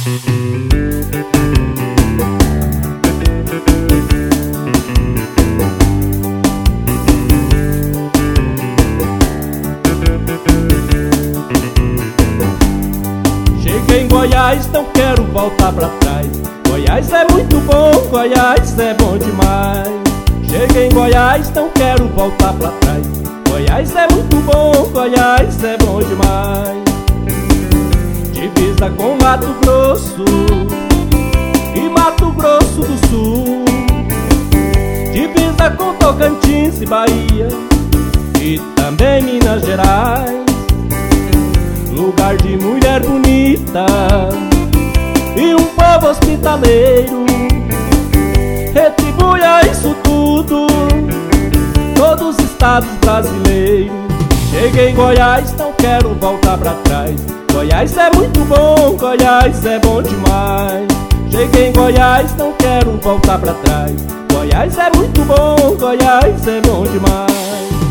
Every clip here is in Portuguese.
Cheguei em Goiás, não quero voltar pra trás. Goiás é muito bom, Goiás é bom demais. Cheguei em Goiás, não quero voltar pra trás. Goiás é muito bom, Goiás é bom demais. Divisa com Mato Grosso e Mato Grosso do Sul. Divisa com Tocantins e Bahia e também Minas Gerais. Lugar de mulher bonita e um povo hospitaleiro. Retribua isso tudo, todos os estados brasileiros. Cheguei em Goiás, não quero voltar pra trás. Goiás é muito bom, Goiás é bom demais. Cheguei em Goiás, não quero voltar pra trás. Goiás é muito bom, Goiás é bom demais.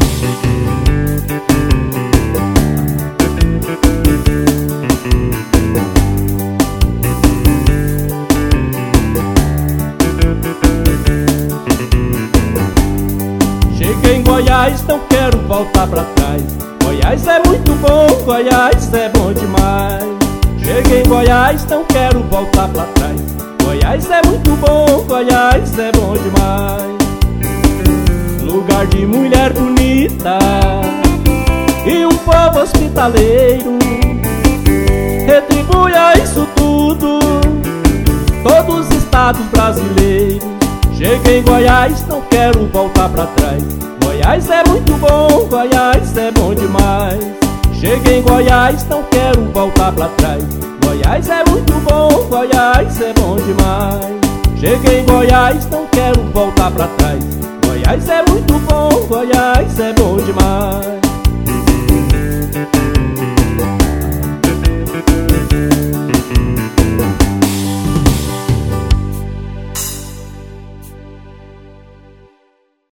Cheguei em Goiás, não quero voltar pra trás. Goiás é muito bom, Goiás é bom demais. Cheguei em Goiás, não quero voltar pra trás. Goiás é muito bom, Goiás é bom demais. Lugar de mulher bonita e um povo hospitaleiro. Retribua isso tudo, todos os estados brasileiros. Cheguei em Goiás, não quero voltar pra trás. Goiás é muito bom, Goiás é bom demais. Cheguei em Goiás, não quero voltar pra trás. Goiás é muito bom, Goiás é bom demais. Cheguei em Goiás, não quero voltar pra trás. Goiás é muito bom, Goiás é bom demais.